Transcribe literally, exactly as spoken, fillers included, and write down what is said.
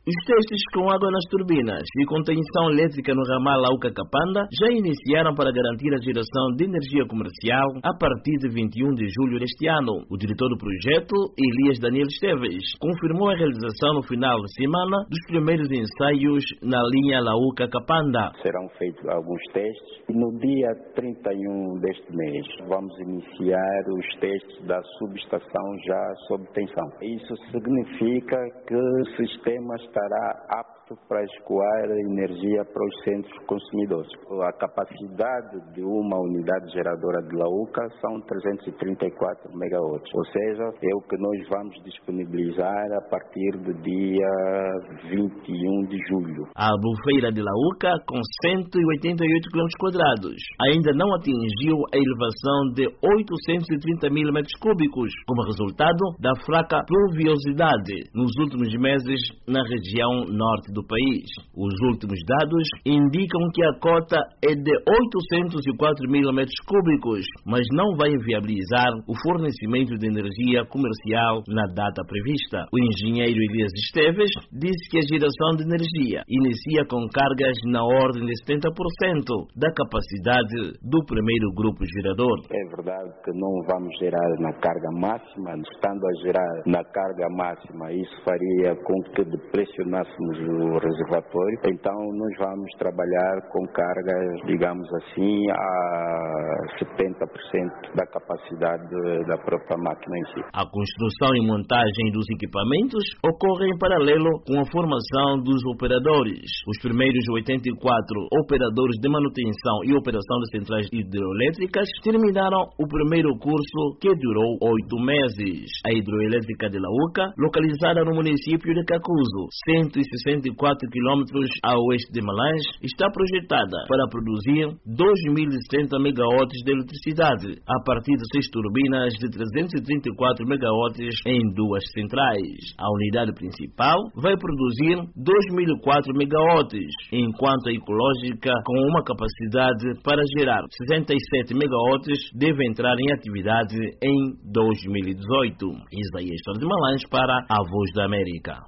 Os testes com água nas turbinas e contenção elétrica no ramal Lauca-Kapanda já iniciaram para garantir a geração de energia comercial a partir de vinte e um de julho deste ano. O diretor do projeto, Elias Daniel Esteves, confirmou a realização no final de semana dos primeiros ensaios na linha Lauca-Kapanda. Serão feitos alguns testes e no dia trinta e um deste mês vamos iniciar os testes da subestação já sob tensão. Isso significa que o sistema estará apto para escoar energia para os centros consumidores. A capacidade de uma unidade geradora de Lauca são trezentos e trinta e quatro megawatts, ou seja, é o que nós vamos disponibilizar a partir do dia vinte e um de julho. A Albufeira de Lauca, com cento e oitenta e oito quilômetros quadrados, ainda não atingiu a elevação de oitocentos e trinta mil metros cúbicos, como resultado da fraca pluviosidade nos últimos meses na região norte do país. Os últimos dados indicam que a cota é de oitocentos e quatro mil metros cúbicos, mas não vai viabilizar o fornecimento de energia comercial na data prevista. O engenheiro Elias Esteves disse que a geração de energia inicia com cargas na ordem de setenta por cento da capacidade do primeiro grupo gerador. É verdade que não vamos gerar na carga máxima, estando a gerar na carga máxima, isso faria com que depressionássemos o reservatório, então nós vamos trabalhar com cargas, digamos assim, a setenta por cento da capacidade da própria máquina em si. A construção e montagem dos equipamentos ocorre em paralelo com a formação dos operadores. Os primeiros oitenta e quatro operadores de manutenção e operação de centrais hidroelétricas terminaram o primeiro curso, que durou oito meses. A hidroelétrica de Lauca, localizada no município de Cacuzo, cento e sessenta e quatro quilômetros a oeste de Malange, está projetada para produzir dois mil e setenta megawatts de eletricidade a partir de seis turbinas de trezentos e trinta e quatro megawatts em duas centrais. A unidade principal vai produzir dois mil e quatro megawatts, enquanto a ecológica, com uma capacidade para gerar sessenta e sete megawatts, deve entrar em atividade em dois mil e dezoito. Isaías de Malange para a Voz da América.